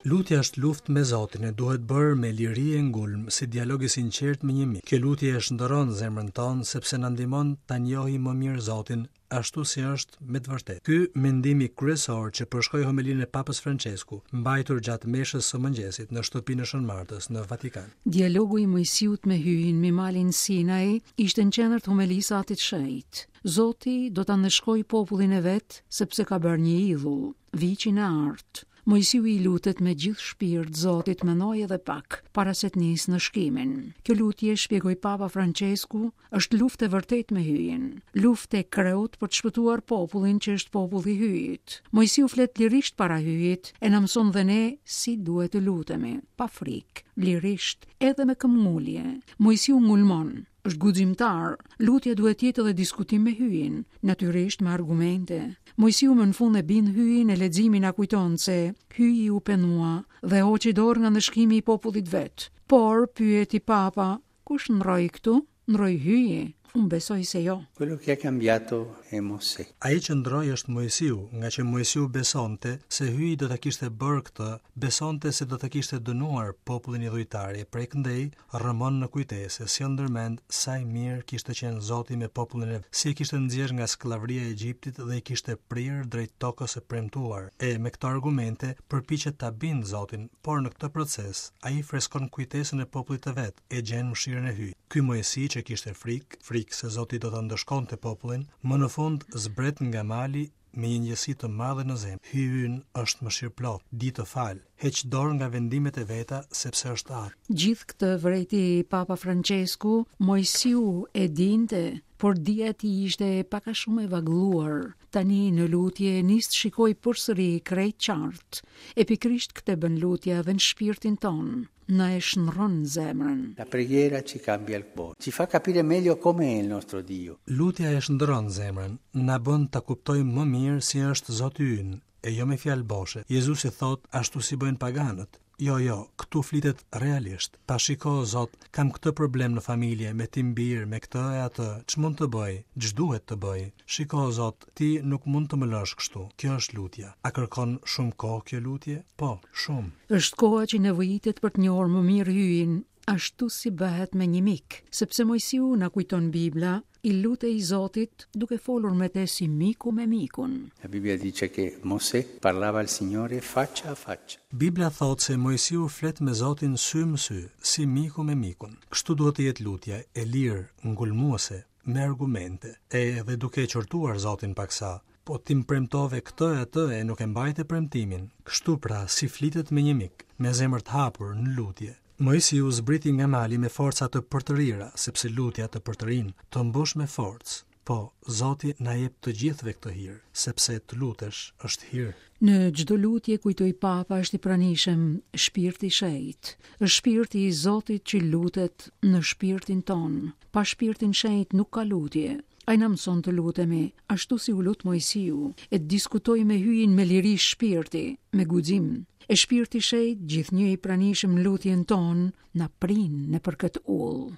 Lutja është luftë me Zotin e duhet bërë me liri e ngulm, si dialog i sinqert me një mik. Kjo lutje e shndërron zemrën tonë sepse na ndihmon ta njohim më mirë Zotin ashtu si është me të vërtetë. Ky mendimi kryesor që përshkroi homilinë e Papës Francesku, mbajtur gjatë meshës së mëngjesit në shtëpinë e Shën Martës në Vatikan. Dialogu i Mojsiut me hyjin mbi malin Sinai ishte në qendër të homilisë Atit Shëjt. Zoti do ta ndëshkojë popullin e vet sepse ka bërë një idhull, viçin e artë. Mojsiu i lutet me gjithë shpirt Zotit mendoj edhe pak, para se të nisë në shkimin. Kjo lutje, shpjegoi Papa Francesku, është luftë e vërtetë me hyjin. Luftë e kreut për të shpëtuar popullin që është populli i hyjit. Mojsiu flet lirisht para hyjit e na mëson dhe ne si duhet të lutemi, pa frikë, lirisht, edhe me këmbgulje. Mojsiu ngulmon. Është guximtar, lutja duhet jetë edhe diskutim me hyjin, natyrisht me argumente. Mojsiu më në fund e bind hyjin e leximi na kujton se hyji u penua dhe hoqi dorë nga ndëshkimi i popullit vet. Por pyeti Papa, kush ndroi këtu? Ndroi hyji? Unë besoj se jo. Quello che ha cambiato è Mosè. Ai që ndroi është Mojsiu, nga që Mojsiu besonte se hyji do ta kishte bërë këtë, besonte se do ta kishte dënuar popullin idhujtar, e prej këndej rrëmon në kujtesë, si ndërmend sa i mirë kishte qenë Zoti me popullin e vet, si e kishte nxjerrë nga skllavëria e Egjiptit dhe i kishte prirë drejt tokës së premtuar. E me këto argumente përpiqet ta bindë Zotin, por në këtë proces ai freskon kujtesën e popullit të vet, e gjen mëshirën e hyjit. Ky Mojsi që kishte frikë se Zoti do ta ndëshkonte popullin, më në fund zbret nga mali me një ndjesi të madhe në zemër. Hyjin është mëshirëplot, di të fal, heq dorë nga vendimet e veta sepse është atë. Gjithë këtë vëreti Papa Francesku, Mojsiu e dinte, por dia e tij ishte pak a shumë e vagëlluar. Tani në lutje nis të shikoj përsëri krejt qartë. E pikërisht këtë bën lutja edhe në shpirtin ton. Na e shndron zemrën. La preghiera ci cambia il cuore, ci fa capire meglio come è il nostro Dio. Lutja e shndron zemrën, na bën ta kuptojmë më mirë si është Zoti ynë, e jo me fjalë boshe. Jezusi thot ashtu si bëjnë paganët. Jo, këtu flitet realisht. Pa shiko, Zot, kam këtë problem në familje, me tim bir, me këtë e atë, ç'mund të bëj, ç'duhet të bëj. Shiko, Zot, ti nuk mund të më lësh kështu. Kjo është lutja. A kërkon shumë kohë kjo lutje? Po, shumë. Është koha që nevojitet për të njohur më mirë hyjin, ashtu si bëhet me një mik, sepse Mojsiu na kujton Bibla, i lutej Zotit duke folur me te si miku me mikun. La Bibbia dice che Mosè parlava al Signore faccia a faccia. Bibla thot se Mojsiu flet me Zotin sy më sy, si miku me mikun. Kështu duhet të jetë lutja, e lirë, ngulmuese, me argumente, edhe duke e qortuar Zotin paksa. Po ti më premtove këtë e atë e nuk e mbajte premtimin. Kështu pra, si flitet me një mik, me zemër të hapur në lutje. Mojsiu zbriti nga mali me forca të përtërira, sepse lutja të përtërin të mbush me forcë. Po, Zoti na jep të gjithëve këtë hir, sepse të lutesh është hir. Në çdo lutje kujtoi Papa është i pranishëm shpirti i shenjtë, është shpirti i Zotit që lutet në shpirtin ton. Pa shpirtin shenjtë nuk ka lutje. Ai na mëson të lutemi ashtu si u lut Mojsiu, e të diskutoj me hyjin me liri shpirti, me guxim. E shpirti i shenjtë, gjithnjë i pranishëm në lutjen ton, na prin nëpër këtë ull.